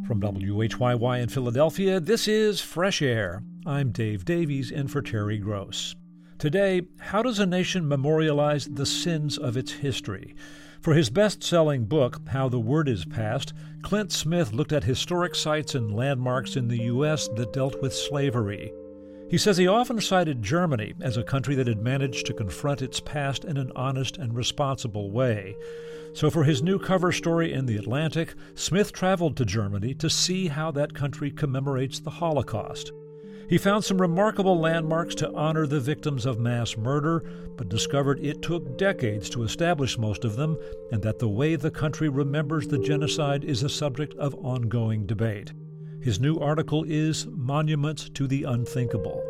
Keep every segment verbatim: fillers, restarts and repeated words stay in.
From W H Y Y in Philadelphia, this is Fresh Air. I'm Dave Davies in for Terry Gross. Today, how does a nation memorialize the sins of its history? For his best-selling book, How the Word is Passed, Clint Smith looked at historic sites and landmarks in the U S that dealt with slavery. He says he often cited Germany as a country that had managed to confront its past in an honest and responsible way. So for his new cover story in The Atlantic, Smith traveled to Germany to see how that country commemorates the Holocaust. He found some remarkable landmarks to honor the victims of mass murder, but discovered it took decades to establish most of them, and that the way the country remembers the genocide is a subject of ongoing debate. His new article is Monuments to the Unthinkable.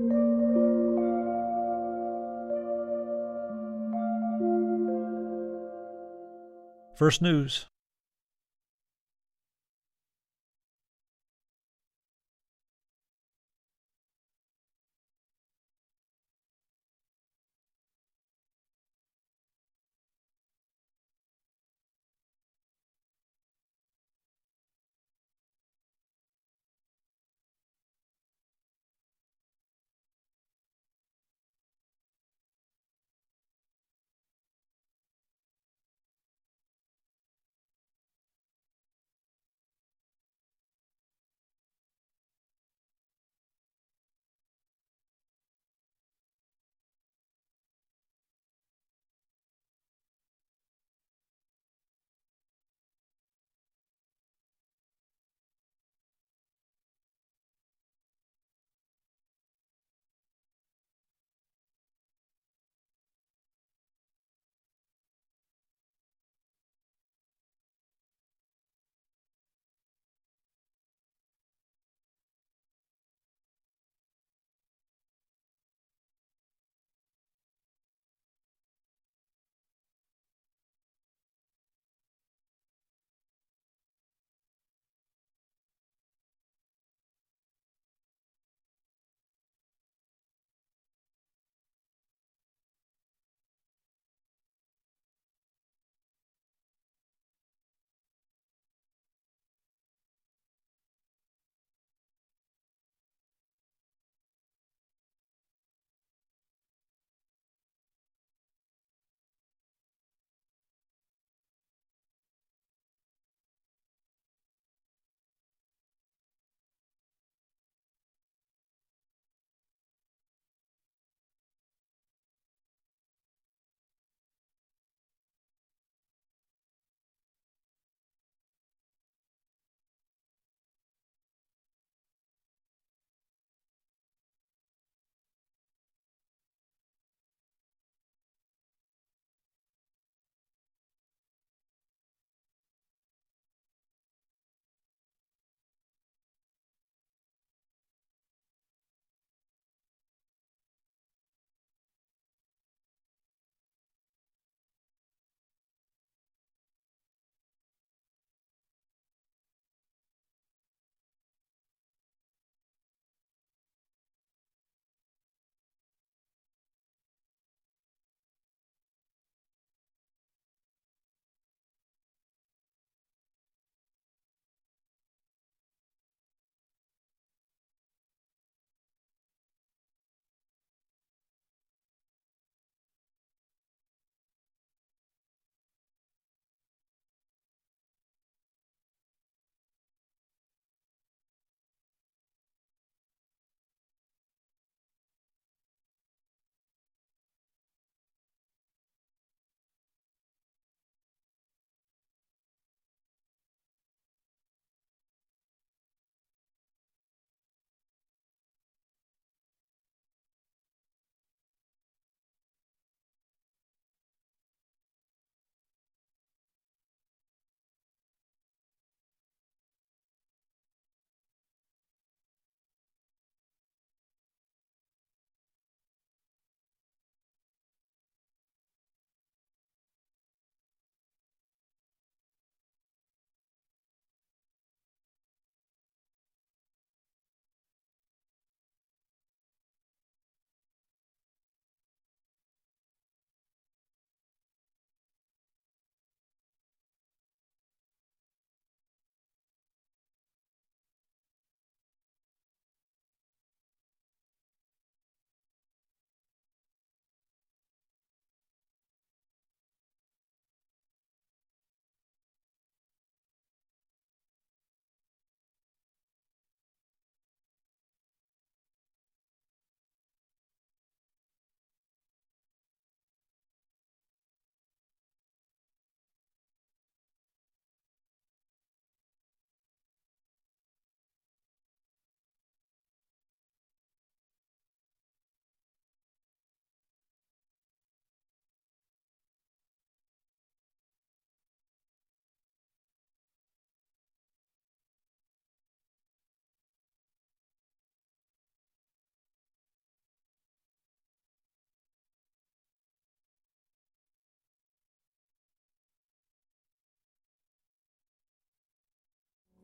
First News.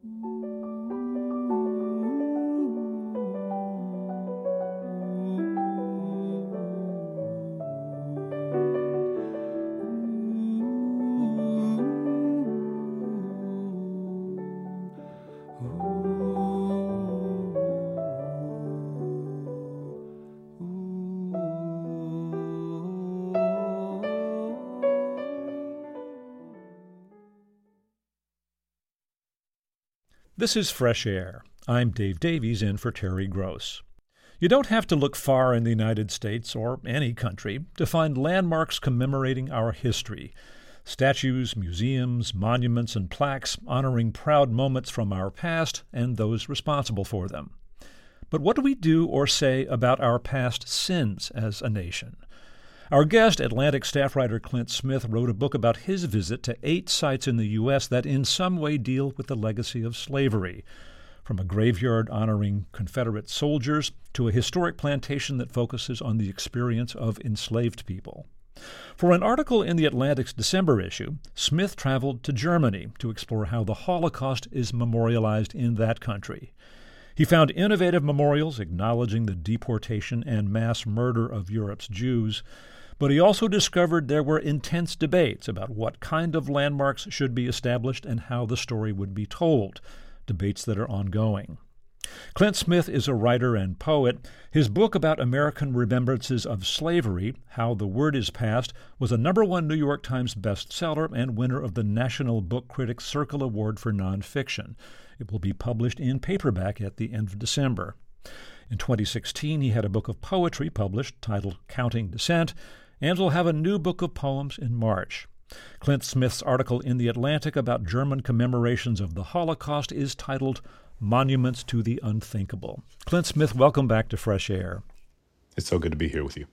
This is Fresh Air. I'm Dave Davies in for Terry Gross. You don't have to look far in the United States or any country to find landmarks commemorating our history. Statues, museums, monuments, and plaques honoring proud moments from our past and those responsible for them. But what do we do or say about our past sins as a nation? Our guest, Atlantic staff writer Clint Smith, wrote a book about his visit to eight sites in the U S that in some way deal with the legacy of slavery, from a graveyard honoring Confederate soldiers to a historic plantation that focuses on the experience of enslaved people. For an article in the Atlantic's December issue, Smith traveled to Germany to explore how the Holocaust is memorialized in that country. He found innovative memorials acknowledging the deportation and mass murder of Europe's Jews, but he also discovered there were intense debates about what kind of landmarks should be established and how the story would be told, debates that are ongoing. Clint Smith is a writer and poet. His book about American remembrances of slavery, How the Word is Passed, was a number one New York Times bestseller and winner of the National Book Critics Circle Award for Nonfiction. It will be published in paperback at the end of December. In twenty sixteen, he had a book of poetry published titled Counting Descent, and will have a new book of poems in March. Clint Smith's article in The Atlantic about German commemorations of the Holocaust is titled Monuments to the Unthinkable. Clint Smith, welcome back to Fresh Air. It's so good to be here with you.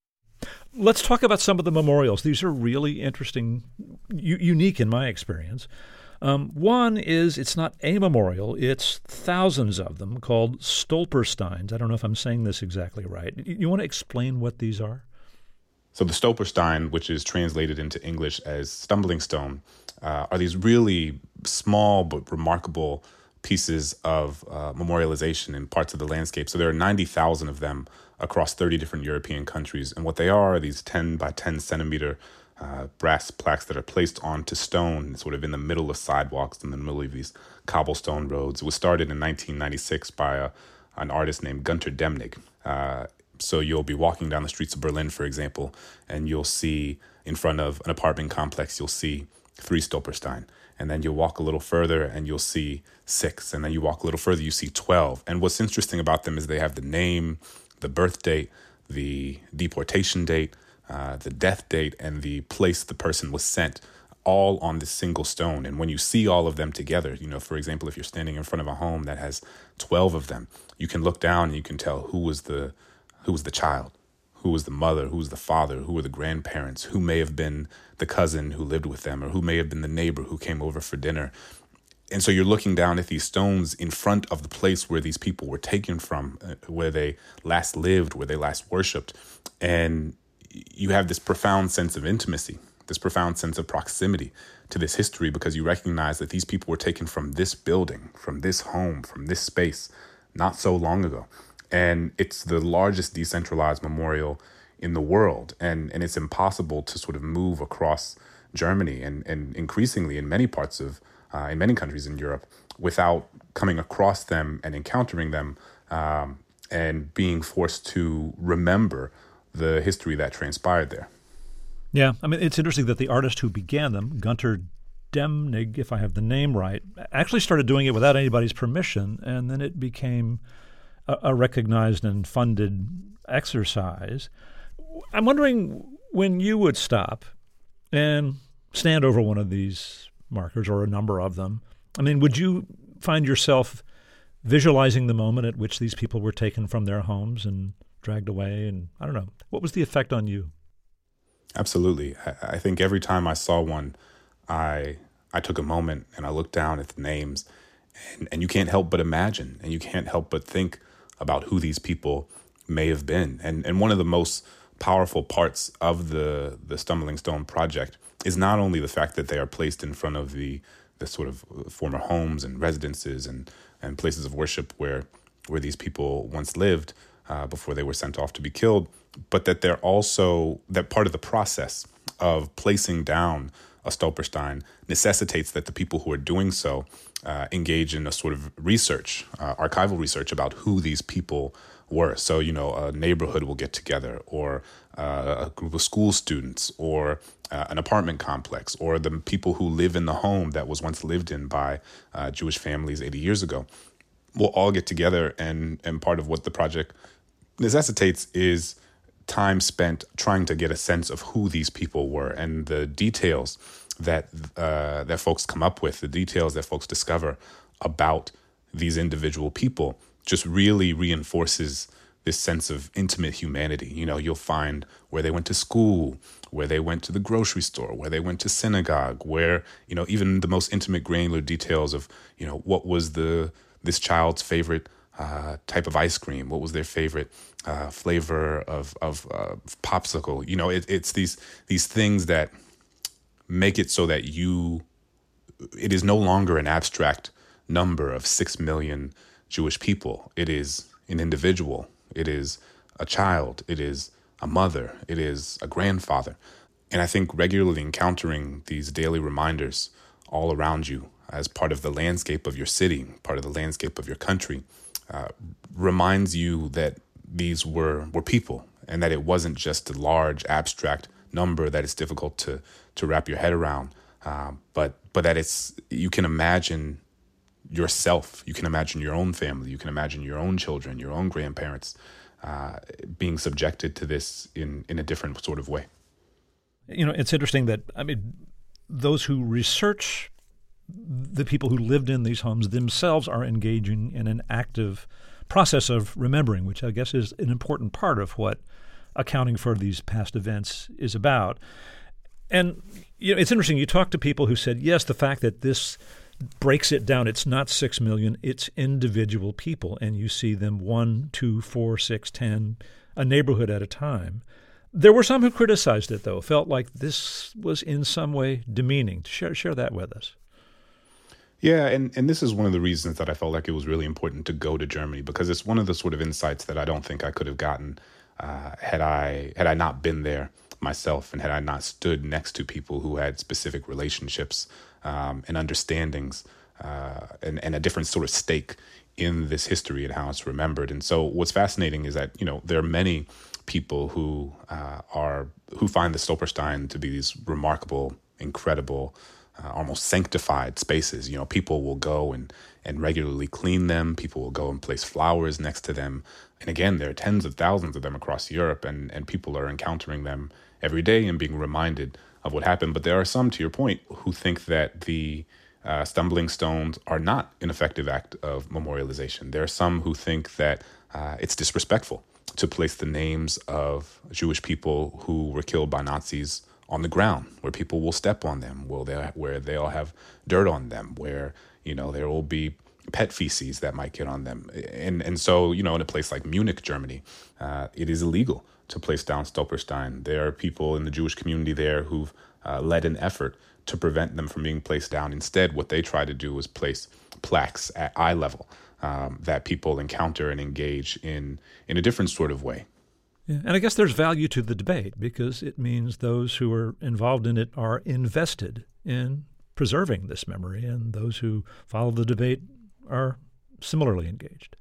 Let's talk about some of the memorials. These are really interesting, u- unique in my experience. Um, one is, it's not a memorial, it's thousands of them called Stolpersteins. I don't know if I'm saying this exactly right. You want to explain what these are? So the Stolperstein, which is translated into English as stumbling stone, uh, are these really small but remarkable pieces of uh, memorialization in parts of the landscape. So there are ninety thousand of them across thirty different European countries. And what they are are these ten by ten centimeter uh, brass plaques that are placed onto stone, sort of in the middle of sidewalks, in the middle of these cobblestone roads. It was started in nineteen ninety-six by a, an artist named Gunter Demnig. Uh, So you'll be walking down the streets of Berlin, for example, and you'll see in front of an apartment complex, you'll see three Stolperstein. And then you'll walk a little further and you'll see six. And then you walk a little further, you see twelve. And what's interesting about them is they have the name, the birth date, the deportation date, uh, the death date, and the place the person was sent, all on this single stone. And when you see all of them together, you know, for example, if you're standing in front of a home that has twelve of them, you can look down and you can tell who was the Who was the child? Who was the mother? Who was the father? Who were the grandparents? Who may have been the cousin who lived with them, or who may have been the neighbor who came over for dinner? And so you're looking down at these stones in front of the place where these people were taken from, uh, where they last lived, where they last worshipped. And you have this profound sense of intimacy, this profound sense of proximity to this history, because you recognize that these people were taken from this building, from this home, from this space, not so long ago. And it's the largest decentralized memorial in the world. And, and it's impossible to sort of move across Germany and, and increasingly in many parts of, uh, in many countries in Europe, without coming across them and encountering them um, and being forced to remember the history that transpired there. Yeah, I mean, it's interesting that the artist who began them, Gunter Demnig, if I have the name right, actually started doing it without anybody's permission, and then it became a recognized and funded exercise. I'm wondering, when you would stop and stand over one of these markers or a number of them, I mean, would you find yourself visualizing the moment at which these people were taken from their homes and dragged away? And I don't know, what was the effect on you? Absolutely. I, I think every time I saw one, I I took a moment and I looked down at the names, and, and you can't help but imagine, and you can't help but think about who these people may have been. And and one of the most powerful parts of the, the Stumbling Stone project is not only the fact that they are placed in front of the the sort of former homes and residences and, and places of worship where where these people once lived uh, before they were sent off to be killed, but that they're also, that part of the process of placing down a Stolperstein necessitates that the people who are doing so uh, engage in a sort of research, uh, archival research about who these people were. So, you know, a neighborhood will get together, or uh, a group of school students, or uh, an apartment complex, or the people who live in the home that was once lived in by uh, Jewish families eighty years ago. We'll all get together, and, and part of what the project necessitates is time spent trying to get a sense of who these people were, and the details that uh, that folks come up with, the details that folks discover about these individual people just really reinforces this sense of intimate humanity. You know, you'll find where they went to school, where they went to the grocery store, where they went to synagogue, where, you know, even the most intimate granular details of, you know, what was the this child's favorite uh, type of ice cream, what was their favorite uh, flavor of of uh, popsicle. You know, it, it's these these things that make it so that you, it is no longer an abstract number of six million Jewish people. It is an individual. It is a child. It is a mother. It is a grandfather. And I think regularly encountering these daily reminders all around you as part of the landscape of your city, part of the landscape of your country, uh, reminds you that these were were people, and that it wasn't just a large abstract number that is difficult to to wrap your head around, uh, but but that it's, you can imagine yourself, you can imagine your own family, you can imagine your own children, your own grandparents uh, being subjected to this in in a different sort of way. You know, it's interesting that, I mean, those who research the people who lived in these homes themselves are engaging in an active process of remembering, which I guess is an important part of what accounting for these past events is about. And you know, it's interesting, you talk to people who said, yes, the fact that this breaks it down, it's not six million, it's individual people, and you see them one, two, four, six, ten, a neighborhood at a time. There were some who criticized it, though, felt like this was in some way demeaning. Share share that with us. Yeah, and, and this is one of the reasons that I felt like it was really important to go to Germany, because it's one of the sort of insights that I don't think I could have gotten uh, had I had I not been there myself, and had I not stood next to people who had specific relationships um, and understandings uh, and, and a different sort of stake in this history and how it's remembered. And so what's fascinating is that, you know, there are many people who uh, are who find the Stolperstein to be these remarkable, incredible, Uh, almost sanctified spaces. You know, people will go and, and regularly clean them. People will go and place flowers next to them. And again, there are tens of thousands of them across Europe, and, and people are encountering them every day and being reminded of what happened. But there are some, to your point, who think that the uh, stumbling stones are not an effective act of memorialization. There are some who think that uh, it's disrespectful to place the names of Jewish people who were killed by Nazis on the ground, where people will step on them, where they where they'll have dirt on them, where, you know, there will be pet feces that might get on them. And and so, you know, in a place like Munich, Germany, uh, it is illegal to place down Stolperstein. There are people in the Jewish community there who've uh, led an effort to prevent them from being placed down. Instead, what they try to do is place plaques at eye level um, that people encounter and engage in in a different sort of way. Yeah, and I guess there's value to the debate, because it means those who are involved in it are invested in preserving this memory, and those who follow the debate are similarly engaged.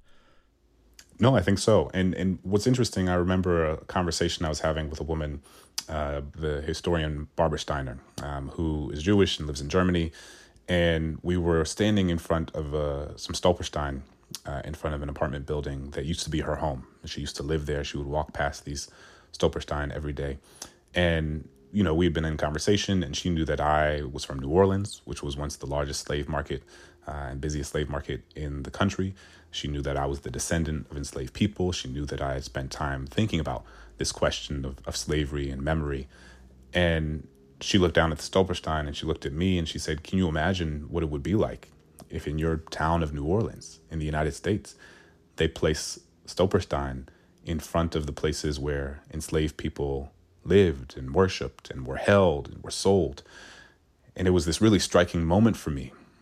No, I think so. And and what's interesting, I remember a conversation I was having with a woman, uh, the historian Barbara Steiner, um, who is Jewish and lives in Germany. And we were standing in front of uh, some Stolperstein Uh, in front of an apartment building that used to be her home. She used to live there. She would walk past these Stolperstein every day. And, you know, we had been in conversation, and she knew that I was from New Orleans, which was once the largest slave market uh, and busiest slave market in the country. She knew that I was the descendant of enslaved people. She knew that I had spent time thinking about this question of, of slavery and memory. And she looked down at the Stolperstein, and she looked at me, and she said, "Can you imagine what it would be like if in your town of New Orleans in the United States, they place Stolperstein in front of the places where enslaved people lived and worshipped and were held and were sold?" And it was this really striking moment for me,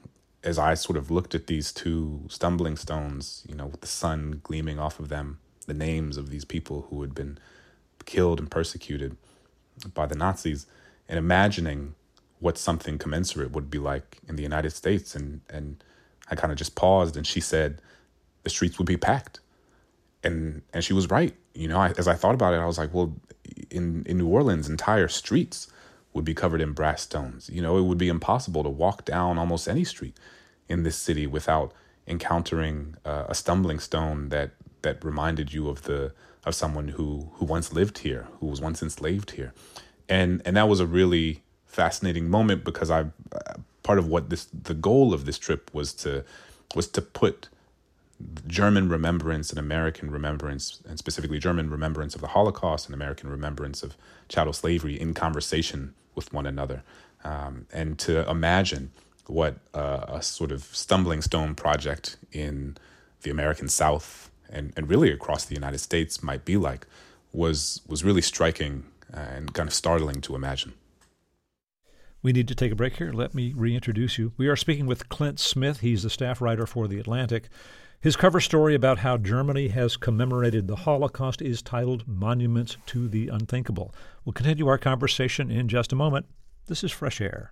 as I sort of looked at these two stumbling stones, you know, with the sun gleaming off of them, the names of these people who had been killed and persecuted by the Nazis, and imagining what something commensurate would be like in the United States. And, and I kind of just paused, and she said, the streets would be packed. And and she was right. You know, I, as I thought about it, I was like, well, in, in New Orleans, entire streets would be covered in brass stones. You know, it would be impossible to walk down almost any street in this city without encountering uh, a stumbling stone that that reminded you of the of someone who who once lived here, who was once enslaved here. And and that was a really fascinating moment, because I uh, part of what this the goal of this trip was to was to put German remembrance and American remembrance, and specifically German remembrance of the Holocaust and American remembrance of chattel slavery, in conversation with one another, um, and to imagine what uh, a sort of stumbling stone project in the American South and, and really across the United States might be like was was really striking and kind of startling to imagine. We need to take a break here. Let me reintroduce you. We are speaking with Clint Smith. He's the staff writer for The Atlantic. His cover story about how Germany has commemorated the Holocaust is titled Monuments to the Unthinkable. We'll continue our conversation in just a moment. This is Fresh Air.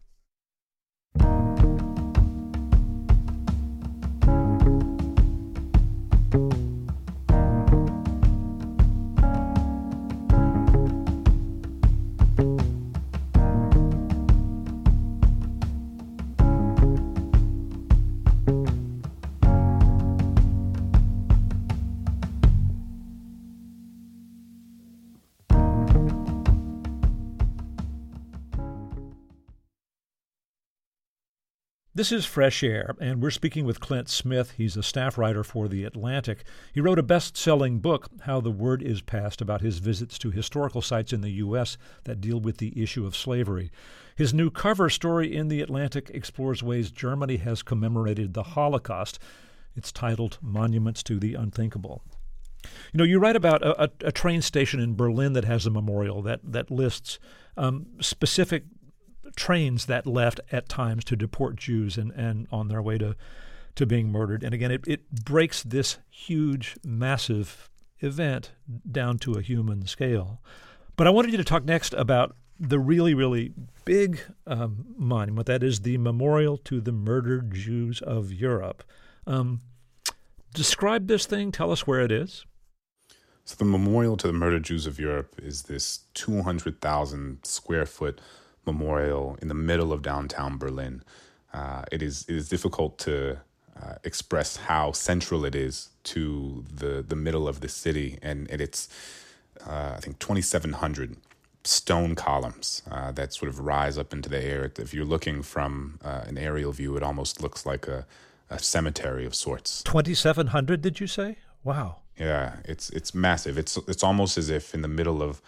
This is Fresh Air, and we're speaking with Clint Smith. He's a staff writer for The Atlantic. He wrote a best-selling book, How the Word is Passed, about his visits to historical sites in the U S that deal with the issue of slavery. His new cover story in The Atlantic explores ways Germany has commemorated the Holocaust. It's titled Monuments to the Unthinkable. You know, you write about a, a, a train station in Berlin that has a memorial that, that lists um, specific trains that left at times to deport Jews and, and on their way to, to being murdered. And again, it, it breaks this huge, massive event down to a human scale. But I wanted you to talk next about the really, really big um, monument, that is the Memorial to the Murdered Jews of Europe. Um, describe this thing. Tell us where it is. So the Memorial to the Murdered Jews of Europe is this two hundred thousand square foot memorial in the middle of downtown Berlin. Uh, it is it is difficult to uh, express how central it is to the the middle of the city, and, and it's uh, I think twenty-seven hundred stone columns uh, that sort of rise up into the air. If you're looking from uh, an aerial view, it almost looks like a, a cemetery of sorts. twenty-seven hundred, did you say? Wow. Yeah, it's it's massive. It's it's almost as if in the middle of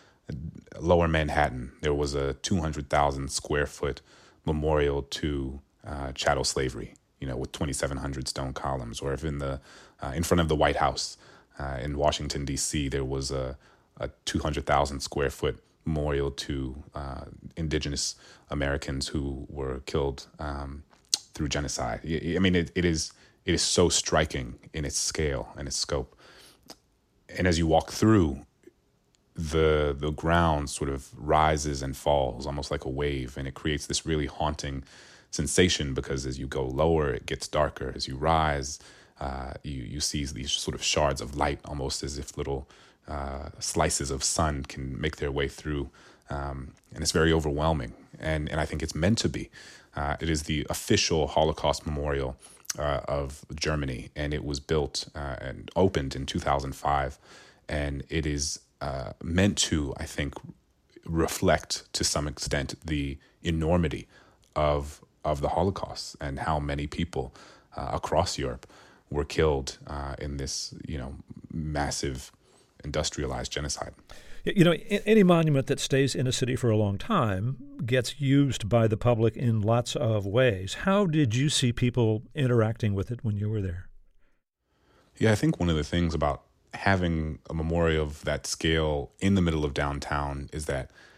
Lower Manhattan, there was a two hundred thousand square foot memorial to uh, chattel slavery, you know, with twenty-seven hundred stone columns. Or if in the uh, in front of the White House uh, in Washington, D C, there was a, a two hundred thousand square foot memorial to uh, indigenous Americans who were killed um, through genocide. I mean, it, it is it is so striking in its scale and its scope. And as you walk through, the the ground sort of rises and falls almost like a wave, and it creates this really haunting sensation, because as you go lower, it gets darker. As you rise, uh, you you see these sort of shards of light, almost as if little uh, slices of sun can make their way through, um, and it's very overwhelming. And and I think it's meant to be. Uh, it is the official Holocaust memorial uh, of Germany, and it was built uh, and opened in two thousand five, and it is Uh, meant to, I think, reflect to some extent the enormity of of the Holocaust and how many people uh, across Europe were killed uh, in this, you know, massive industrialized genocide. You know, any monument that stays in a city for a long time gets used by the public in lots of ways. How did you see people interacting with it when you were there? Yeah, I think one of the things about having a memorial of that scale in the middle of downtown is that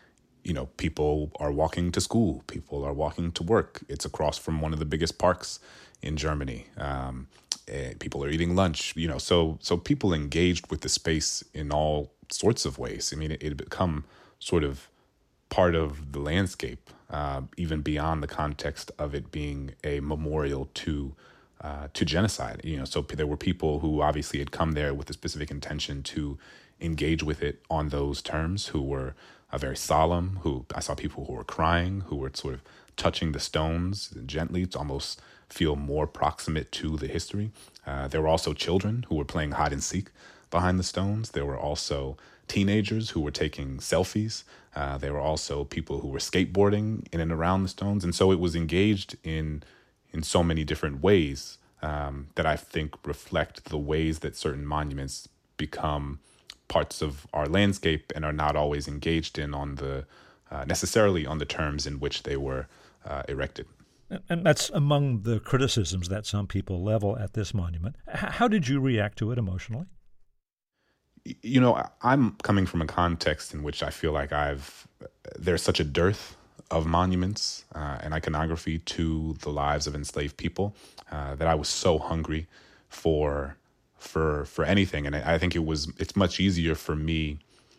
you know, people are walking to school, people are walking to work. It's across from one of the biggest parks in Germany. Um, people are eating lunch, you know, so so people engaged with the space in all sorts of ways. I mean, it had become sort of part of the landscape, uh, even beyond the context of it being a memorial to uh, to genocide. You know, so there were people who obviously had come there with a specific intention to engage with it on those terms, who were uh, very solemn. Who I saw people who were crying, who were sort of touching the stones gently to almost feel more proximate to the history. Uh, there were also children who were playing hide and seek behind the stones. There were also teenagers who were taking selfies. Uh, there were also people who were skateboarding in and around the stones. And so it was engaged in in so many different ways um, that I think reflect the ways that certain monuments become parts of our landscape and are not always engaged in on the uh, necessarily on the terms in which they were uh, erected. And that's among the criticisms that some people level at this monument. How did you react to it emotionally? You know, I'm coming from a context in which I feel like I've there's such a dearth of monuments uh, and iconography to the lives of enslaved people uh, that I was so hungry for for for anything, and I think it was it's much easier for me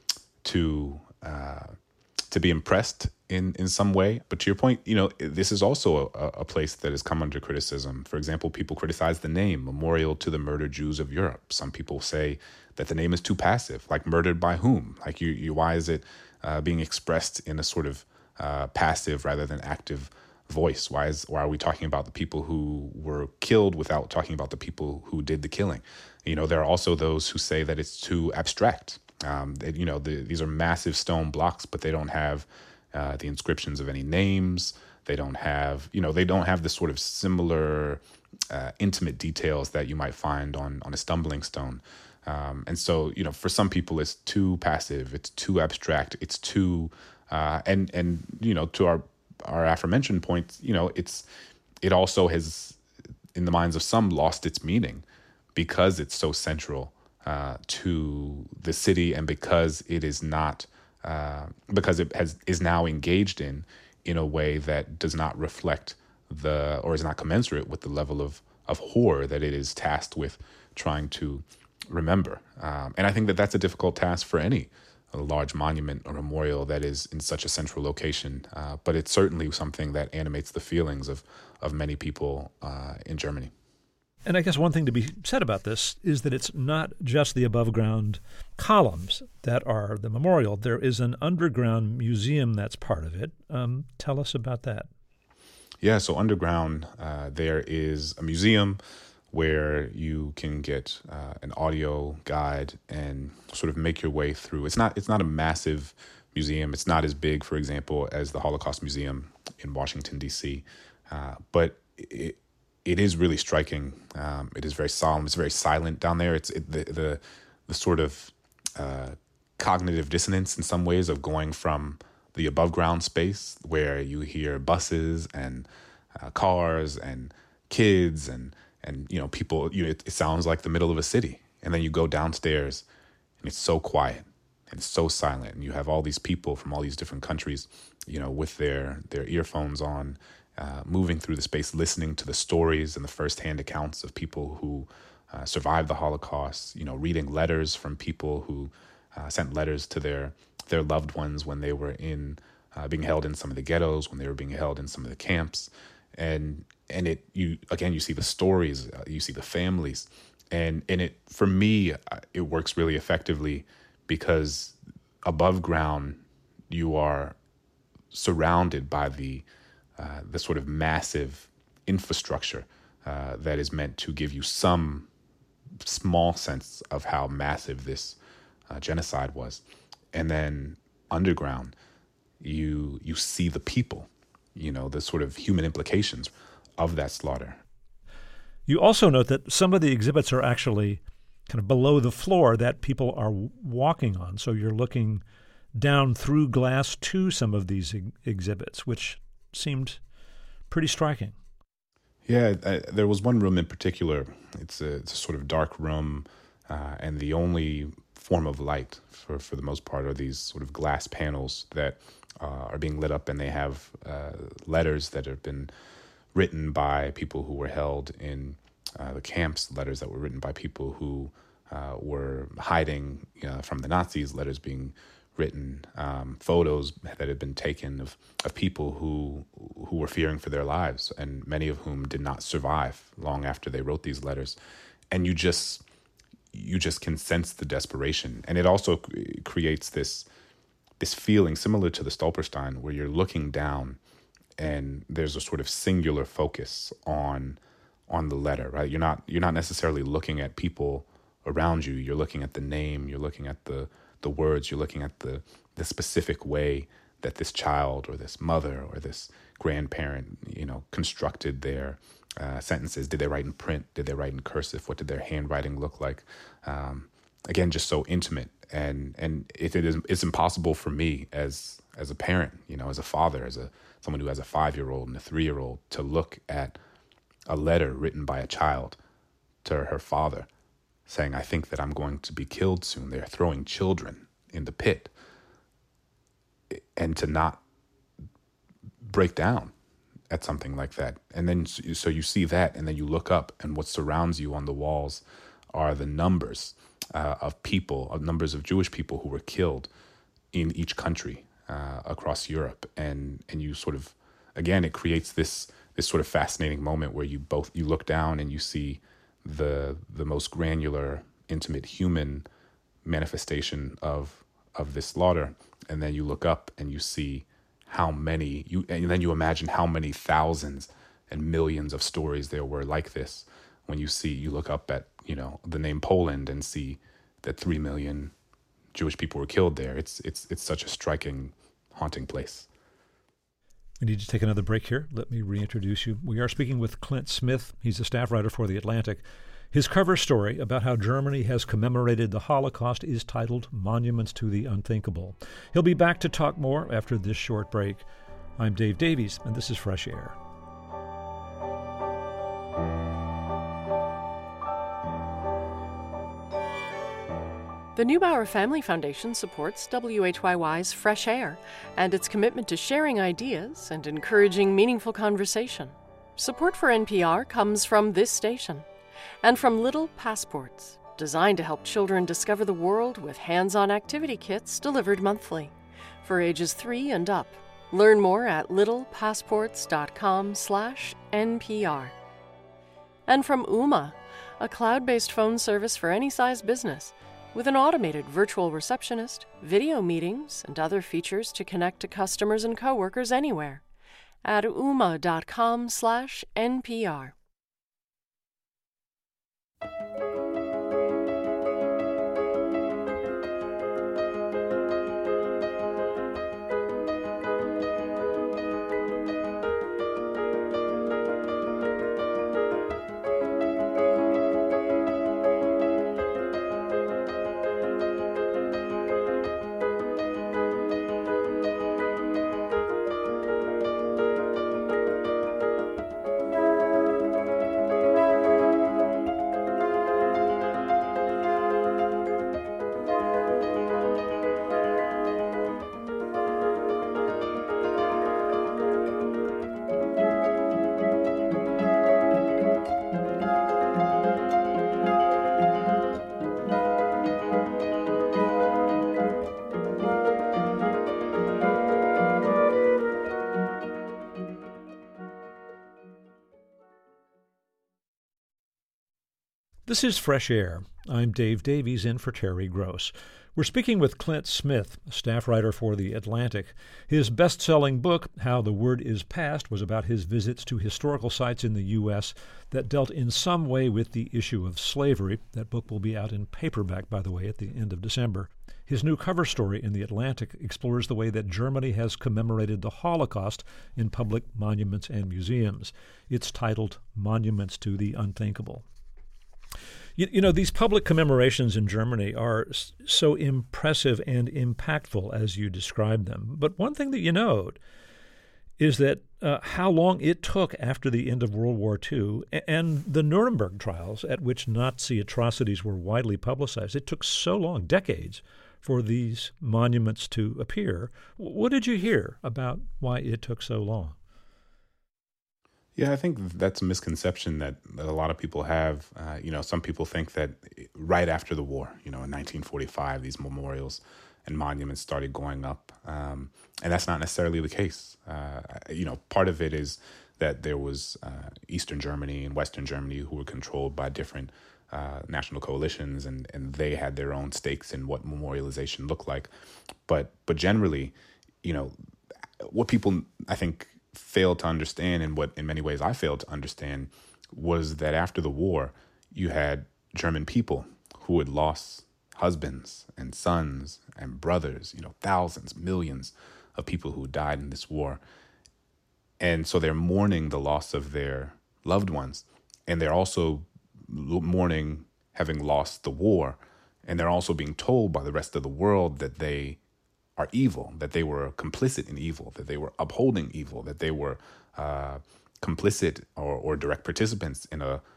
to uh, to be impressed in in some way. But to your point, you know, this is also a, a place that has come under criticism. For example, people criticize the name Memorial to the Murdered Jews of Europe. Some people say that the name is too passive, like murdered by whom? Like you, you why is it uh, being expressed in a sort of uh, passive rather than active voice? Why is why are we talking about the people who were killed without talking about the people who did the killing? You know, there are also those who say that it's too abstract. Um, that, you know, the, these are massive stone blocks, but they don't have uh, the inscriptions of any names. They don't have, you know, they don't have the sort of similar uh, intimate details that you might find on on a stumbling stone. Um, and so, you know, for some people, it's too passive, it's too abstract, it's too, uh, and and you know, to our our aforementioned point, you know, it's it also has, in the minds of some, lost its meaning because it's so central uh, to the city, and because it is not, uh, because it has is now engaged in in a way that does not reflect the, or is not commensurate with the level of of horror that it is tasked with trying to remember. Um, and I think that that's a difficult task for any a large monument or memorial that is in such a central location. Uh, but it's certainly something that animates the feelings of, of many people uh, in Germany. And I guess one thing to be said about this is that it's not just the above-ground columns that are the memorial. There is an underground museum that's part of it. Um, tell us about that. Yeah, so underground, uh, there is a museum where you can get uh, an audio guide and sort of make your way through. It's not it's not a massive museum. It's not as big, for example, as the Holocaust Museum in Washington, D C, uh, but it it is really striking. Um, it is very solemn. It's very silent down there. It's it, the, the the sort of uh, cognitive dissonance in some ways of going from the above ground space where you hear buses and uh, cars and kids and And, you know, people, you know, it, it sounds like the middle of a city. And then you go downstairs and it's so quiet and it's so silent. And you have all these people from all these different countries, you know, with their, their earphones on, uh, moving through the space, listening to the stories and the firsthand accounts of people who uh, survived the Holocaust, you know, reading letters from people who uh, sent letters to their, their loved ones when they were in, uh, being held in some of the ghettos, when they were being held in some of the camps. And and it you again you see the stories, uh, you see the families, and and it for me uh, it works really effectively because above ground you are surrounded by the uh, the sort of massive infrastructure uh, that is meant to give you some small sense of how massive this uh, genocide was, and then underground you you see the people. You know, the sort of human implications of that slaughter. You also note that some of the exhibits are actually kind of below the floor that people are walking on. So you're looking down through glass to some of these ex- exhibits, which seemed pretty striking. Yeah, I, there was one room in particular. It's a, it's a sort of dark room, uh, and the only form of light, for, for the most part, are these sort of glass panels that uh, are being lit up, and they have uh, letters that have been written by people who were held in uh, the camps, letters that were written by people who uh, were hiding uh, from the Nazis, letters being written, um, photos that had been taken of, of people who who were fearing for their lives, and many of whom did not survive long after they wrote these letters. And you just you just can sense the desperation, and it also creates this this feeling similar to the Stolperstein, where you're looking down, and there's a sort of singular focus on on the letter. Right? You're not you're not necessarily looking at people around you. You're looking at the name. You're looking at the the words. You're looking at the the specific way that this child or this mother or this grandparent, you know, constructed their uh, sentences. Did they write in print? Did they write in cursive? What did their handwriting look like? Um, again, just so intimate, and and it, it is it's impossible for me as as a parent, you know, as a father, as a someone who has a five-year-old and a three-year-old, to look at a letter written by a child to her father, saying, "I think that I'm going to be killed soon. They're throwing children in the pit," and to not break down at something like that. And then so you see that, and then you look up, and what surrounds you on the walls are the numbers uh, of people, of numbers of Jewish people who were killed in each country uh, across Europe. And and you sort of, again, it creates this this sort of fascinating moment where you both, you look down and you see the the most granular, intimate human manifestation of of this slaughter, and then you look up and you see how many you and then you imagine how many thousands and millions of stories there were like this. When you see you look up at, you know, the name Poland and see that three million Jewish people were killed there, it's it's it's such a striking, haunting place. We need to take another break here. Let me reintroduce you. We are speaking with Clint Smith. He's a staff writer for The Atlantic. His cover story about how Germany has commemorated the Holocaust is titled Monuments to the Unthinkable. He'll be back to talk more after this short break. I'm Dave Davies, and this is Fresh Air. The Neubauer Family Foundation supports W H Y Y's Fresh Air and its commitment to sharing ideas and encouraging meaningful conversation. Support for N P R comes from this station and from Little Passports, designed to help children discover the world with hands-on activity kits delivered monthly for ages three and up. Learn more at littlepassports.com slash NPR. And from Ooma, a cloud-based phone service for any size business, with an automated virtual receptionist, video meetings, and other features to connect to customers and coworkers anywhere at ooma.com slash NPR. This is Fresh Air. I'm Dave Davies, in for Terry Gross. We're speaking with Clint Smith, a staff writer for The Atlantic. His best-selling book, How the Word is Passed, was about his visits to historical sites in the U S that dealt in some way with the issue of slavery. That book will be out in paperback, by the way, at the end of December. His new cover story in The Atlantic explores the way that Germany has commemorated the Holocaust in public monuments and museums. It's titled Monuments to the Unthinkable. You, you know, these public commemorations in Germany are s- so impressive and impactful as you describe them. But one thing that you note is that uh, how long it took after the end of World War Two and the Nuremberg trials, at which Nazi atrocities were widely publicized, it took so long, decades, for these monuments to appear. What did you hear about why it took so long? Yeah, I think that's a misconception that, that a lot of people have. Uh, you know, some people think that right after the war, you know, in nineteen forty-five, these memorials and monuments started going up. Um, and that's not necessarily the case. Uh, you know, part of it is that there was uh, Eastern Germany and Western Germany who were controlled by different uh, national coalitions, and, and they had their own stakes in what memorialization looked like. But but generally, you know, what people, I think, failed to understand, and what in many ways I failed to understand, was that after the war, you had German people who had lost husbands and sons and brothers, you know, thousands, millions of people who died in this war. And so they're mourning the loss of their loved ones. And they're also mourning having lost the war. And they're also being told by the rest of the world that they are evil, that they were complicit in evil, that they were upholding evil, that they were uh, complicit or, or direct participants in a,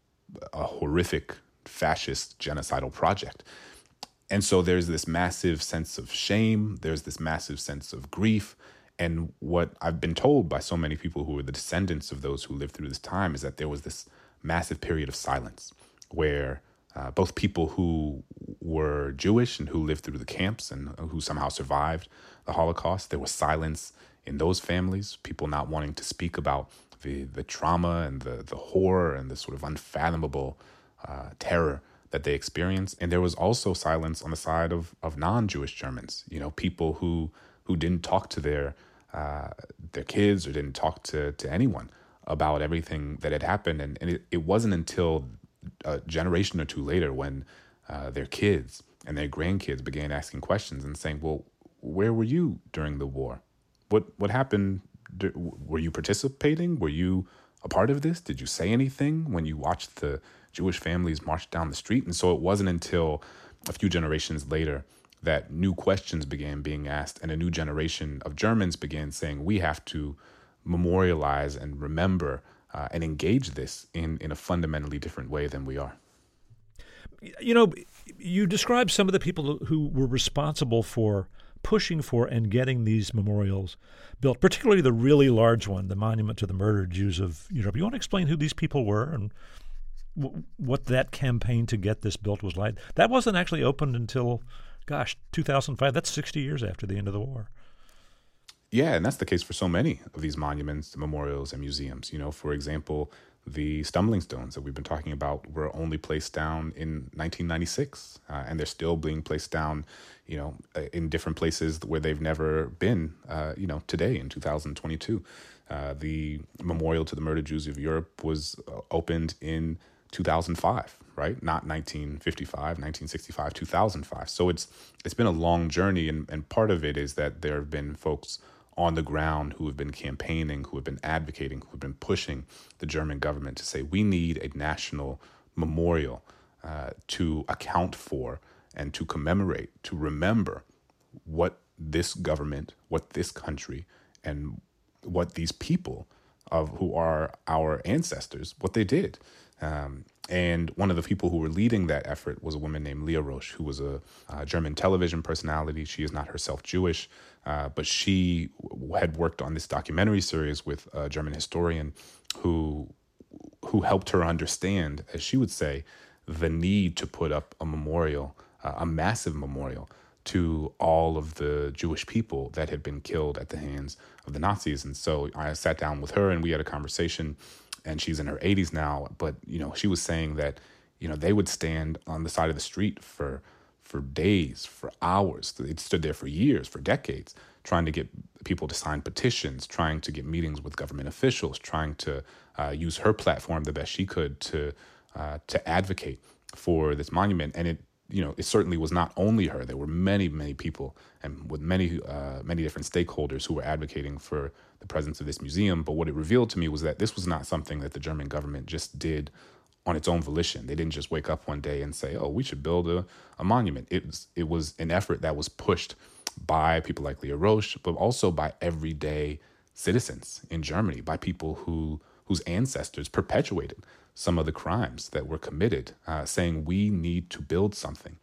a horrific fascist genocidal project. And so there's this massive sense of shame. There's this massive sense of grief. And what I've been told by so many people who are the descendants of those who lived through this time is that there was this massive period of silence where uh, both people who were Jewish and who lived through the camps and who somehow survived the Holocaust, there was silence in those families, people not wanting to speak about the the trauma and the, the horror and the sort of unfathomable uh, terror that they experienced. And there was also silence on the side of, of non-Jewish Germans, you know, people who who didn't talk to their uh, their kids or didn't talk to, to anyone about everything that had happened. And, and it, it wasn't until a generation or two later when uh, their kids and their grandkids began asking questions and saying, well, where were you during the war? What what happened? Were you participating? Were you a part of this? Did you say anything when you watched the Jewish families march down the street? And so it wasn't until a few generations later that new questions began being asked, and a new generation of Germans began saying, we have to memorialize and remember uh, and engage this in, in a fundamentally different way than we are. You know, you described some of the people who were responsible for pushing for and getting these memorials built, particularly the really large one, the Monument to the Murdered Jews of Europe. You want to explain who these people were and w- what that campaign to get this built was like? That wasn't actually opened until, gosh, two thousand five. That's sixty years after the end of the war. Yeah, and that's the case for so many of these monuments, memorials, and museums. You know, for example, the stumbling stones that we've been talking about were only placed down in nineteen ninety-six, uh, and they're still being placed down, you know, in different places where they've never been, uh, you know, today in two thousand twenty-two. Uh, the Memorial to the Murdered Jews of Europe was uh, opened in two thousand five, right? Not nineteen fifty-five, nineteen sixty-five, two thousand five. So it's it's been a long journey, and, and part of it is that there have been folks on the ground who have been campaigning, who have been advocating, who have been pushing the German government to say, we need a national memorial uh, to account for and to commemorate, to remember what this government, what this country, and what these people of who are our ancestors, what they did. Um, and one of the people who were leading that effort was a woman named Leah Roche, who was a, a German television personality. She is not herself Jewish, uh, but she w- had worked on this documentary series with a German historian who who helped her understand, as she would say, the need to put up a memorial, uh, a massive memorial to all of the Jewish people that had been killed at the hands of the Nazis. And so I sat down with her and we had a conversation. And she's in her eighties now, but you know, she was saying that, you know, they would stand on the side of the street for for days, for hours. They stood there for years, for decades, trying to get people to sign petitions, trying to get meetings with government officials, trying to uh, use her platform the best she could to uh, to advocate for this monument. And it, you know, it certainly was not only her. There were many, many people and with many, uh, many different stakeholders who were advocating for the presence of this museum. But what it revealed to me was that this was not something that the German government just did on its own volition. They didn't just wake up one day and say, oh, we should build a, a monument. It was, it was an effort that was pushed by people like Leah Roche, but also by everyday citizens in Germany, by people who whose ancestors perpetuated some of the crimes that were committed, uh, saying we need to build something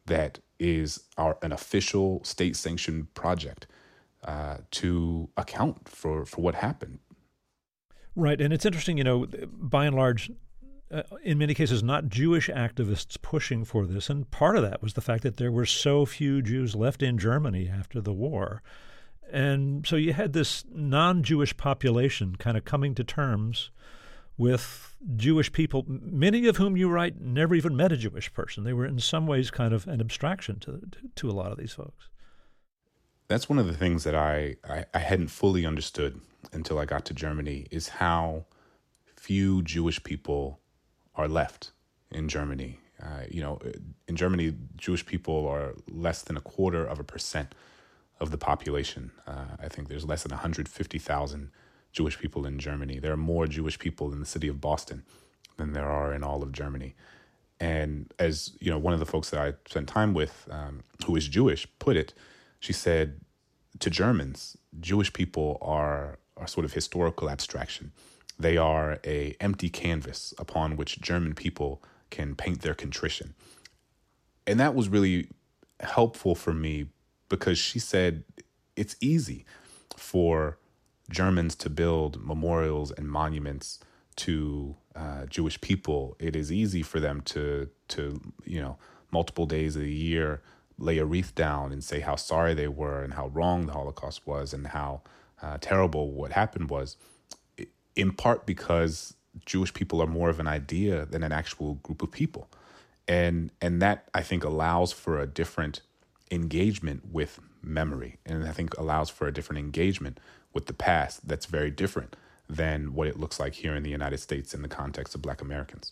that is our an official state-sanctioned project uh, to account for, for what happened. Right, and it's interesting, you know, by and large, uh, in many cases, not Jewish activists pushing for this, and part of that was the fact that there were so few Jews left in Germany after the war. And so you had this non-Jewish population kind of coming to terms with Jewish people, many of whom, you write, never even met a Jewish person. They were in some ways kind of an abstraction to to a lot of these folks. That's one of the things that I, I, I hadn't fully understood until I got to Germany, is how few Jewish people are left in Germany. Uh, you know, in Germany, Jewish people are less than a quarter of a percent of the population. Uh, I think there's less than one hundred fifty thousand Jewish people in Germany. There are more Jewish people in the city of Boston than there are in all of Germany. And as you know, one of the folks that I spent time with, um, who is Jewish, put it, she said, to Germans, Jewish people are a sort of historical abstraction. They are a empty canvas upon which German people can paint their contrition. And that was really helpful for me, because she said it's easy for Germans to build memorials and monuments to uh, Jewish people. It is easy for them to, to, you know, multiple days of the year lay a wreath down and say how sorry they were and how wrong the Holocaust was and how uh, terrible what happened was, in part because Jewish people are more of an idea than an actual group of people. And and that, I think, allows for a different engagement with memory, and I think allows for a different engagement with the past that's very different than what it looks like here in the United States in the context of Black Americans.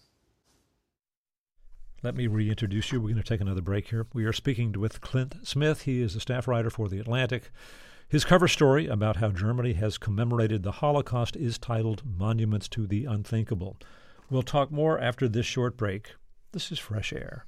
Let me reintroduce you. We're going to take another break here. We are speaking with Clint Smith. He is a staff writer for The Atlantic. His cover story about how Germany has commemorated the Holocaust is titled Monuments to the Unthinkable. We'll talk more after this short break. This is Fresh Air.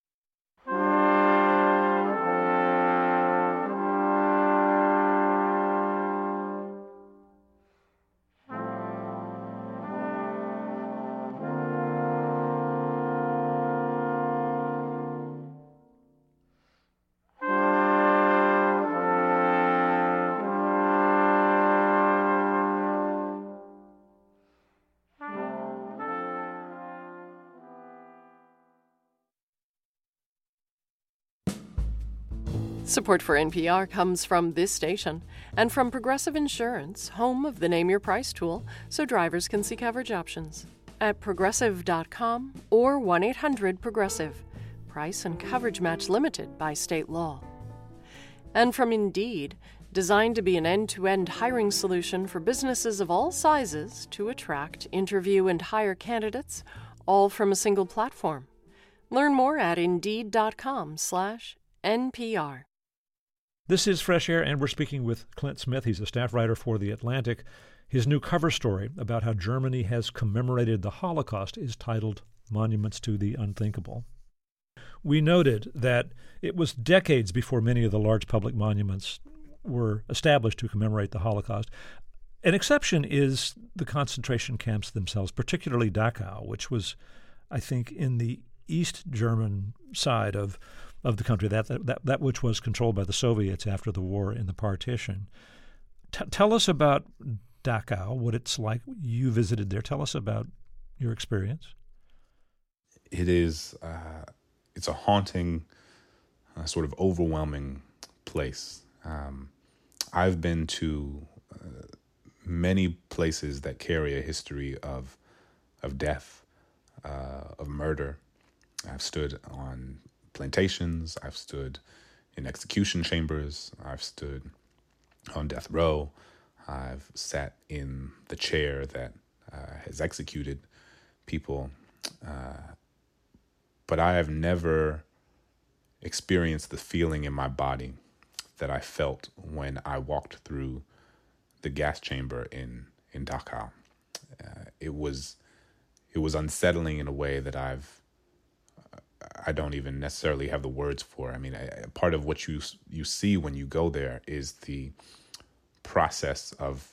Support for N P R comes from this station and from Progressive Insurance, home of the Name Your Price tool, so drivers can see coverage options at progressive dot com or one eight hundred progressive. Price and coverage match limited by state law. And from Indeed, designed to be an end-to-end hiring solution for businesses of all sizes to attract, interview, and hire candidates, all from a single platform. Learn more at indeed dot com slash N P R. This is Fresh Air, and we're speaking with Clint Smith. He's a staff writer for The Atlantic. His new cover story about how Germany has commemorated the Holocaust is titled Monuments to the Unthinkable. We noted that it was decades before many of the large public monuments were established to commemorate the Holocaust. An exception is the concentration camps themselves, particularly Dachau, which was, I think, in the East German side of of the country, that, that that which was controlled by the Soviets after the war in the partition. T- tell us about Dachau, what it's like. You visited there. Tell us about your experience. It is, uh, it's a haunting, uh, sort of overwhelming place. Um, I've been to uh, many places that carry a history of of death, uh, of murder. I've stood on plantations, I've stood in execution chambers, I've stood on death row, I've sat in the chair that uh, has executed people, uh, but I have never experienced the feeling in my body that I felt when I walked through the gas chamber in, in Dachau. Uh, it was, it was unsettling in a way that I've I don't even necessarily have the words for. I mean, I, part of what you you see when you go there is the process of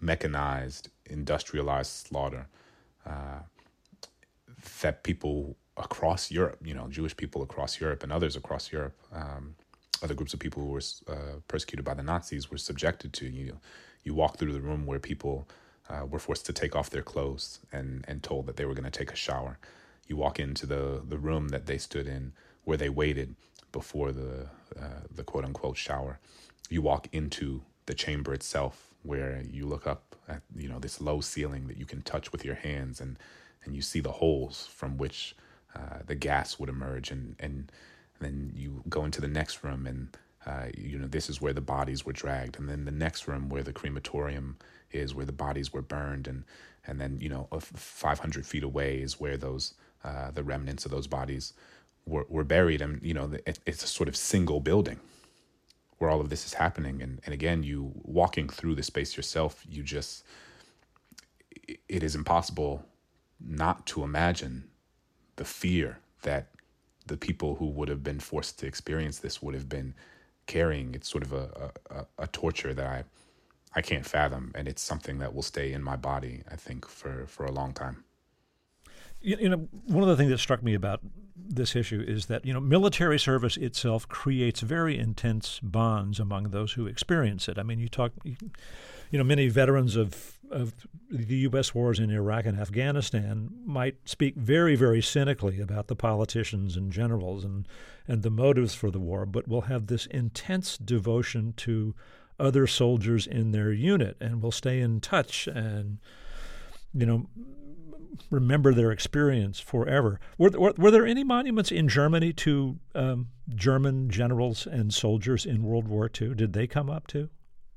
mechanized, industrialized slaughter uh, that people across Europe, you know, Jewish people across Europe and others across Europe, um, other groups of people who were uh, persecuted by the Nazis were subjected to. You know, you walk through the room where people uh, were forced to take off their clothes and, and told that they were going to take a shower. You walk into the, the room that they stood in where they waited before the uh, the quote unquote shower. You walk into the chamber itself where you look up at, you know, this low ceiling that you can touch with your hands, and, and you see the holes from which uh, the gas would emerge, and, and then you go into the next room, and uh, you know, this is where the bodies were dragged, and then the next room where the crematorium is, where the bodies were burned, and and then, you know, five hundred feet away is where those uh, the remnants of those bodies were, were buried, and you know, it, it's a sort of single building where all of this is happening. And, and again, you walking through the space yourself, you just, it is impossible not to imagine the fear that the people who would have been forced to experience this would have been carrying. It's sort of a, a, a torture that I, I can't fathom. And it's something that will stay in my body, I think, for, for a long time. You, you know, one of the things that struck me about this issue is that, you know, military service itself creates very intense bonds among those who experience it. I mean, you talk, you know, many veterans of, of the U S wars in Iraq and Afghanistan might speak very, very cynically about the politicians and generals and, and the motives for the war, but will have this intense devotion to other soldiers in their unit and will stay in touch and, you know, remember their experience forever. Were, were, were there any monuments in Germany to um, German generals and soldiers in World War Two? Did they come up too?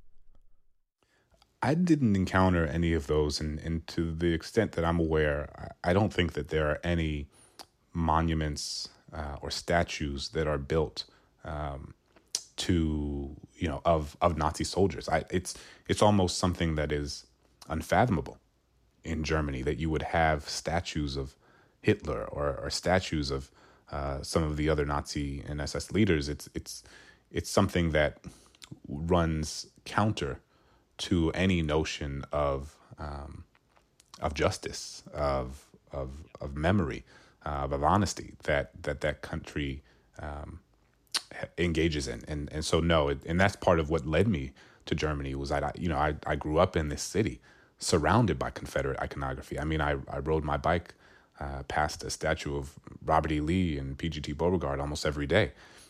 I didn't encounter any of those, and, and to the extent that I'm aware, I don't think that there are any monuments uh, or statues that are built um, to, you know, of of Nazi soldiers. I, it's it's almost something that is unfathomable in Germany, that you would have statues of Hitler or, or statues of uh, some of the other Nazi and S S leaders. It's it's it's something that runs counter to any notion of um, of justice, of of of memory, uh, of honesty that that that country um, engages in. And and so no, it, and that's part of what led me to Germany. Was I you know I I grew up in this city, surrounded by Confederate iconography. I mean, I, I rode my bike uh, past a statue of Robert E. Lee and P G T Beauregard almost every day.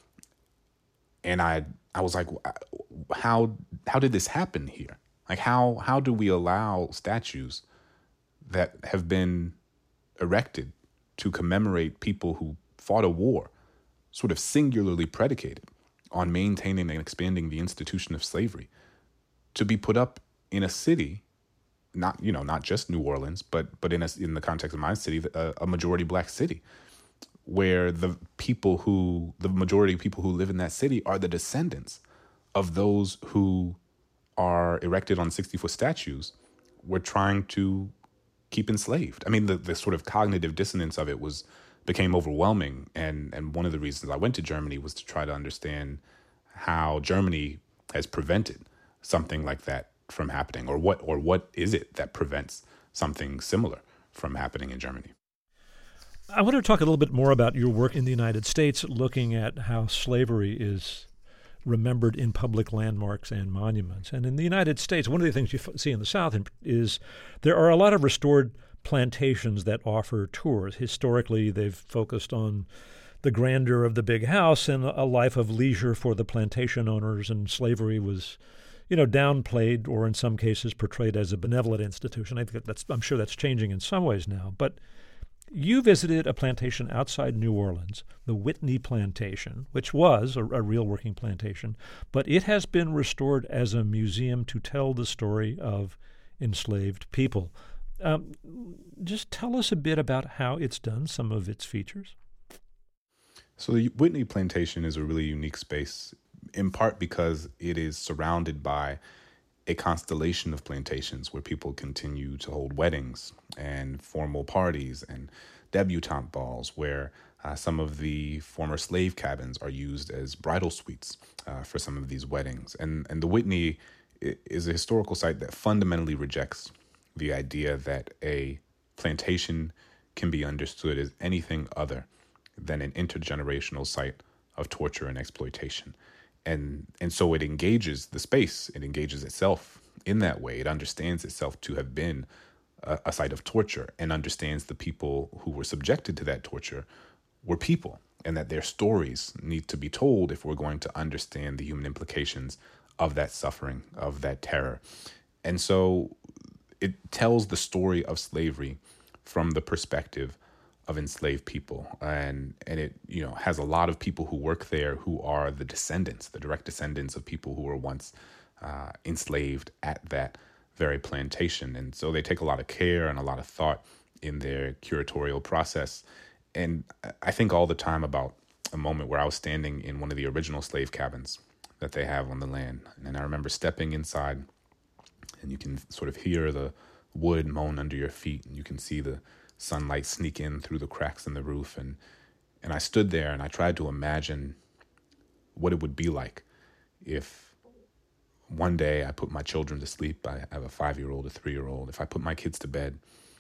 And I I was like, how how did this happen here? Like, how how do we allow statues that have been erected to commemorate people who fought a war, sort of singularly predicated on maintaining and expanding the institution of slavery, to be put up in a city, not, you know, not just New Orleans, but but in a, in the context of my city, a, a majority black city, where the people who, the majority of people who live in that city are the descendants of those who are erected on sixty-foot statues were trying to keep enslaved. I mean, the, the sort of cognitive dissonance of it was became overwhelming. And, and one of the reasons I went to Germany was to try to understand how Germany has prevented something like that from happening, or what or what is it that prevents something similar from happening in Germany. I want to talk a little bit more about your work in the United States, looking at how slavery is remembered in public landmarks and monuments. And in the United States, one of the things you f- see in the South is there are a lot of restored plantations that offer tours. Historically, they've focused on the grandeur of the big house and a life of leisure for the plantation owners, and slavery was, you know, downplayed or in some cases portrayed as a benevolent institution. I think that's, I'm sure that's changing in some ways now. But you visited a plantation outside New Orleans, the Whitney Plantation, which was a, a real working plantation, but it has been restored as a museum to tell the story of enslaved people. Um, just tell us a bit about how it's done, some of its features. So the Whitney Plantation is a really unique space, in part because it is surrounded by a constellation of plantations where people continue to hold weddings and formal parties and debutante balls, where uh, some of the former slave cabins are used as bridal suites uh, for some of these weddings. And, and the Whitney is a historical site that fundamentally rejects the idea that a plantation can be understood as anything other than an intergenerational site of torture and exploitation. And and so it engages the space, it engages itself in that way. It understands itself to have been a, a site of torture, and understands the people who were subjected to that torture were people, and that their stories need to be told if we're going to understand the human implications of that suffering, of that terror. And so it tells the story of slavery from the perspective of enslaved people. And and it, you know, has a lot of people who work there who are the descendants, the direct descendants of people who were once uh, enslaved at that very plantation. And so they take a lot of care and a lot of thought in their curatorial process. And I think all the time about a moment where I was standing in one of the original slave cabins that they have on the land. And I remember stepping inside, and you can sort of hear the wood moan under your feet, and you can see the sunlight sneak in through the cracks in the roof. And and I stood there and I tried to imagine what it would be like if one day I put my children to sleep. I have a five-year-old, a three-year-old. If I put my kids to bed,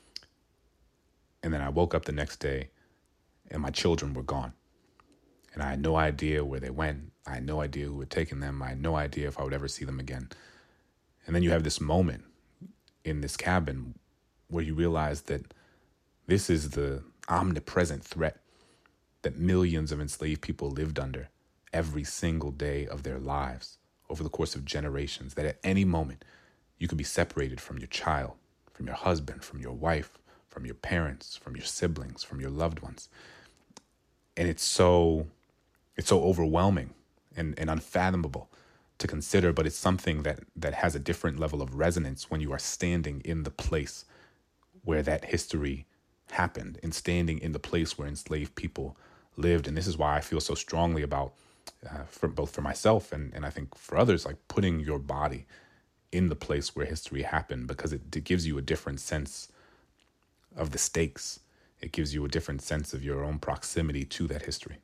and then I woke up the next day and my children were gone. And I had no idea where they went. I had no idea who had taken them. I had no idea if I would ever see them again. And then you have this moment in this cabin where you realize that this is the omnipresent threat that millions of enslaved people lived under every single day of their lives over the course of generations, that at any moment you could be separated from your child, from your husband, from your wife, from your parents, from your siblings, from your loved ones. And it's so it's so overwhelming and, and unfathomable to consider, but it's something that, that has a different level of resonance when you are standing in the place where that history happened, and standing in the place where enslaved people lived. And this is why I feel so strongly about, uh, for both for myself and, and I think for others, like putting your body in the place where history happened, because it, it gives you a different sense of the stakes. It gives you a different sense of your own proximity to that history.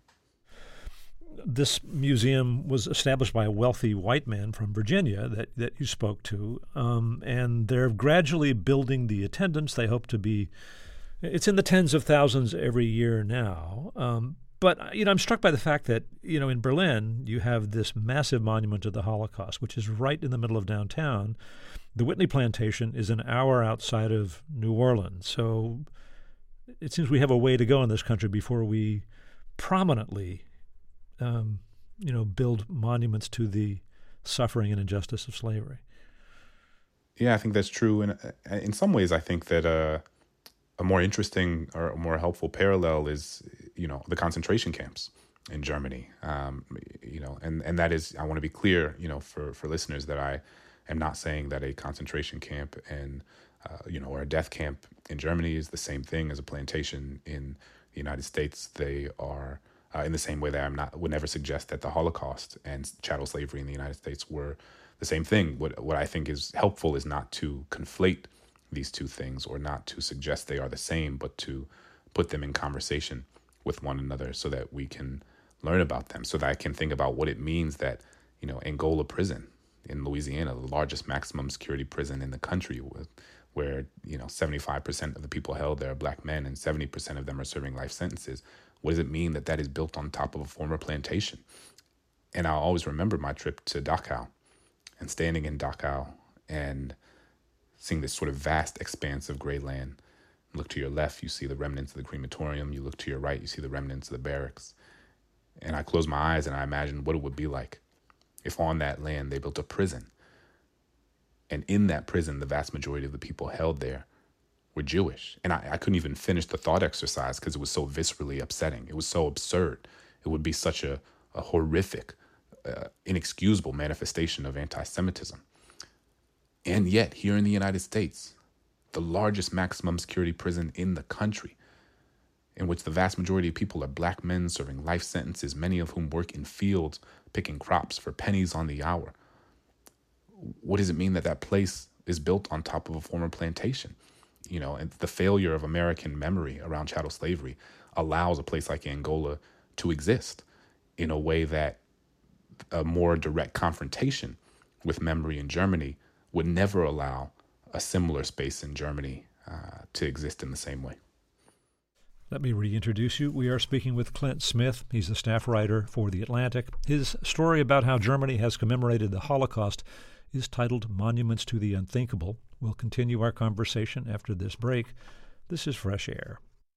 This museum was established by a wealthy white man from Virginia that, that you spoke to, um, and they're gradually building the attendance. They hope to be, it's in the tens of thousands every year now. Um, but, you know, I'm struck by the fact that, you know, in Berlin, you have this massive monument to the Holocaust, which is right in the middle of downtown. The Whitney Plantation is an hour outside of New Orleans. So it seems we have a way to go in this country before we prominently Um, you know, build monuments to the suffering and injustice of slavery. Yeah, I think that's true. And in some ways, I think that uh, a more interesting or a more helpful parallel is, you know, the concentration camps in Germany. Um, you know, and, and that is, I want to be clear, you know, for, for listeners, that I am not saying that a concentration camp and, uh, you know, or a death camp in Germany is the same thing as a plantation in the United States. They are Uh, in the same way that I'm not would never suggest that the Holocaust and chattel slavery in the United States were the same thing. What what I think is helpful is not to conflate these two things, or not to suggest they are the same, but to put them in conversation with one another so that we can learn about them, so that I can think about what it means that, you know, Angola prison in Louisiana, the largest maximum security prison in the country, with, where, you know, seventy-five percent of the people held there are black men and seventy percent of them are serving life sentences. What does it mean that that is built on top of a former plantation? And I'll always remember my trip to Dachau and standing in Dachau and seeing this sort of vast expanse of gray land. Look to your left, you see the remnants of the crematorium. You look to your right, you see the remnants of the barracks. And I close my eyes and I imagine what it would be like if on that land they built a prison. And in that prison, the vast majority of the people held there were Jewish. And I, I couldn't even finish the thought exercise because it was so viscerally upsetting. It was so absurd. It would be such a, a horrific, uh, inexcusable manifestation of anti-Semitism. And yet, here in the United States, the largest maximum security prison in the country, in which the vast majority of people are black men serving life sentences, many of whom work in fields picking crops for pennies on the hour. What does it mean that that place is built on top of a former plantation? You know, and the failure of American memory around chattel slavery allows a place like Angola to exist in a way that a more direct confrontation with memory in Germany would never allow a similar space in Germany uh, to exist in the same way. Let me reintroduce you. We are speaking with Clint Smith. He's a staff writer for The Atlantic. His story about how Germany has commemorated the Holocaust is titled Monuments to the Unthinkable. We'll continue our conversation after this break. This is Fresh Air.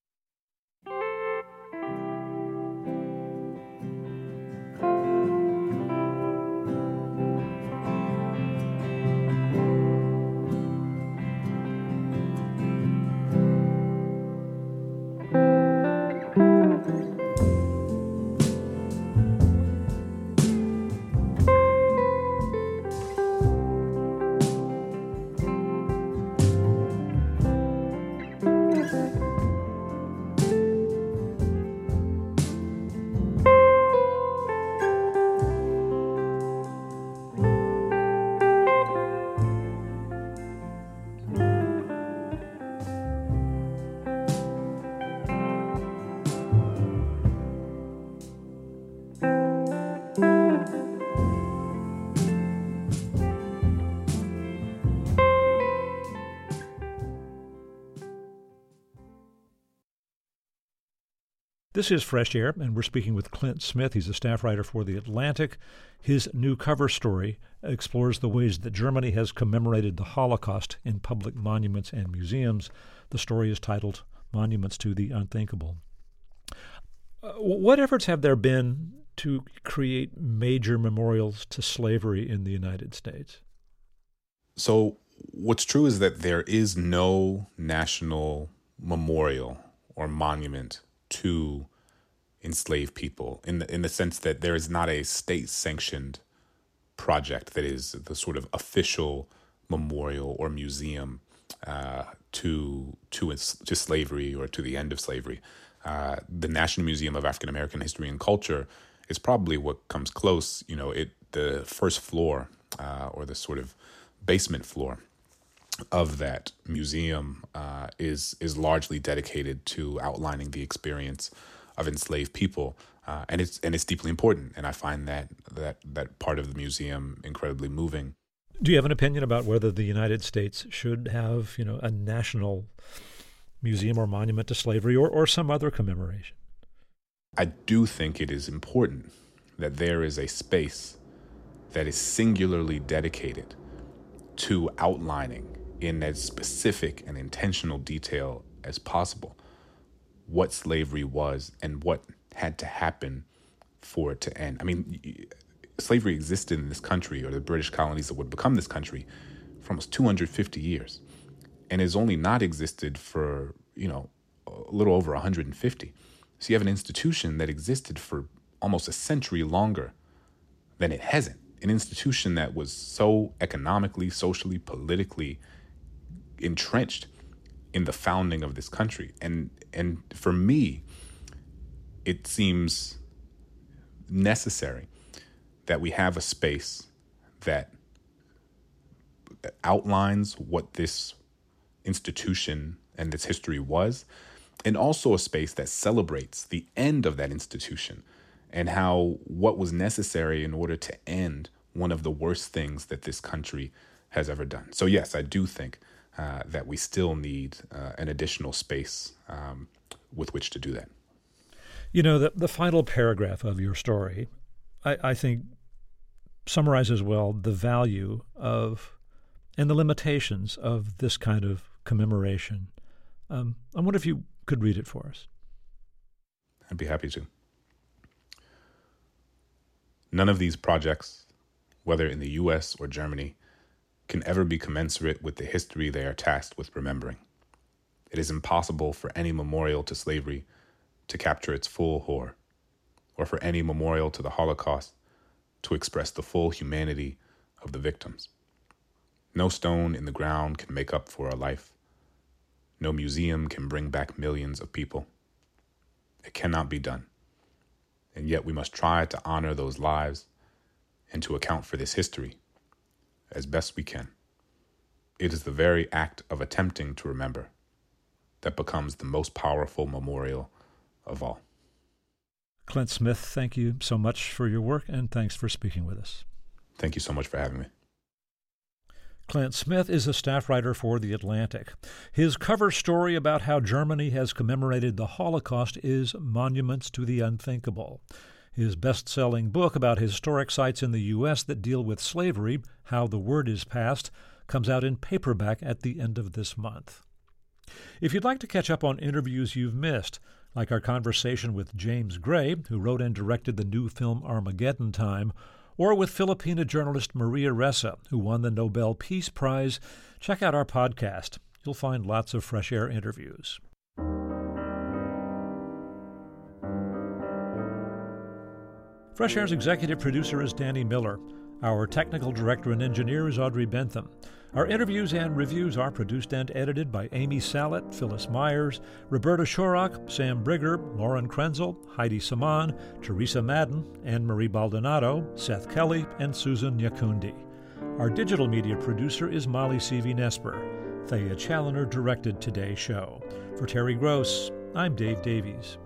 This is Fresh Air, and we're speaking with Clint Smith. He's a staff writer for The Atlantic. His new cover story explores the ways that Germany has commemorated the Holocaust in public monuments and museums. The story is titled Monuments to the Unthinkable. Uh, what efforts have there been to create major memorials to slavery in the United States? So what's true is that there is no national memorial or monument to enslaved people, in the in the sense that there is not a state-sanctioned project that is the sort of official memorial or museum uh, to to to slavery or to the end of slavery. Uh, the National Museum of African American History and Culture is probably what comes close. You know, it the first floor uh, or the sort of basement floor of that museum uh, is is largely dedicated to outlining the experience of enslaved people, uh, and it's and it's deeply important. And I find that that that part of the museum incredibly moving. Do you have an opinion about whether the United States should have, you know, a national museum or monument to slavery, or or some other commemoration? I do think it is important that there is a space that is singularly dedicated to outlining in as specific and intentional detail as possible what slavery was and what had to happen for it to end. I mean, slavery existed in this country, or the British colonies that would become this country, for almost two hundred fifty years, and has only not existed for, you know, a little over one hundred fifty. So you have an institution that existed for almost a century longer than it hasn't. An institution that was so economically, socially, politically entrenched in the founding of this country. And and for me, it seems necessary that we have a space that outlines what this institution and its history was, and also a space that celebrates the end of that institution and how what was necessary in order to end one of the worst things that this country has ever done. So yes, I do think uh, that we still need uh, an additional space um, with which to do that. You know, the, the final paragraph of your story, I, I think, summarizes well the value of and the limitations of this kind of commemoration. Um, I wonder if you could read it for us. I'd be happy to. None of these projects, whether in the U S or Germany, can ever be commensurate with the history they are tasked with remembering. It is impossible for any memorial to slavery to capture its full horror, or for any memorial to the Holocaust to express the full humanity of the victims. No stone in the ground can make up for a life. No museum can bring back millions of people. It cannot be done. And yet we must try to honor those lives and to account for this history as best we can. It is the very act of attempting to remember that becomes the most powerful memorial of all. Clint Smith, thank you so much for your work, and thanks for speaking with us. Thank you so much for having me. Clint Smith is a staff writer for The Atlantic. His cover story about how Germany has commemorated the Holocaust is Monuments to the Unthinkable. His best-selling book about historic sites in the U S that deal with slavery, How the Word is Passed, comes out in paperback at the end of this month. If you'd like to catch up on interviews you've missed, like our conversation with James Gray, who wrote and directed the new film Armageddon Time, or with Filipina journalist Maria Ressa, who won the Nobel Peace Prize, check out our podcast. You'll find lots of Fresh Air interviews. Fresh Air's executive producer is Danny Miller. Our technical director and engineer is Audrey Bentham. Our interviews and reviews are produced and edited by Amy Sallet, Phyllis Myers, Roberta Shorak, Sam Brigger, Lauren Krenzel, Heidi Saman, Teresa Madden, Anne-Marie Baldonado, Seth Kelly, and Susan Nyakundi. Our digital media producer is Molly Seavy-Nesper. Thea Challoner directed today's show. For Terry Gross, I'm Dave Davies.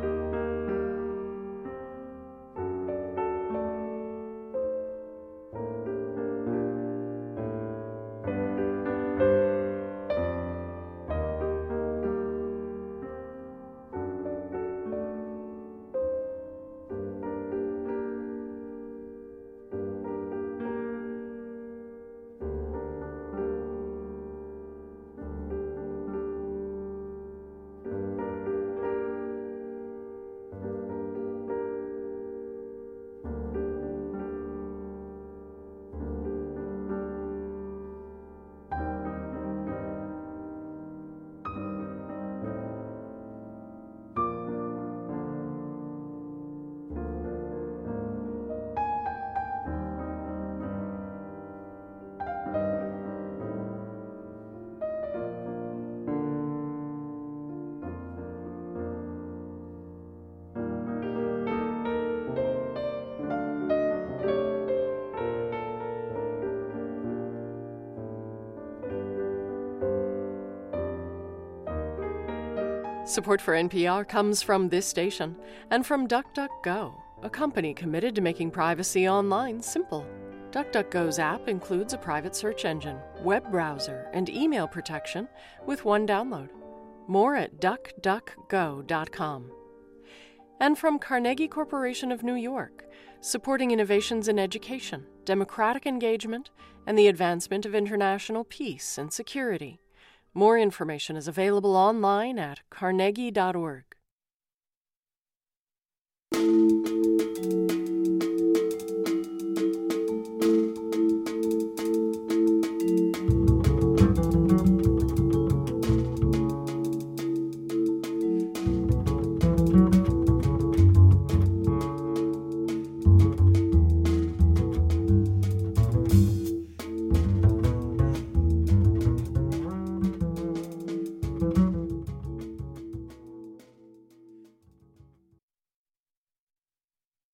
Support for N P R comes from this station and from DuckDuckGo, a company committed to making privacy online simple. DuckDuckGo's app includes a private search engine, web browser, and email protection with one download. More at duck duck go dot com. And from Carnegie Corporation of New York, supporting innovations in education, democratic engagement, and the advancement of international peace and security. More information is available online at carnegie dot org.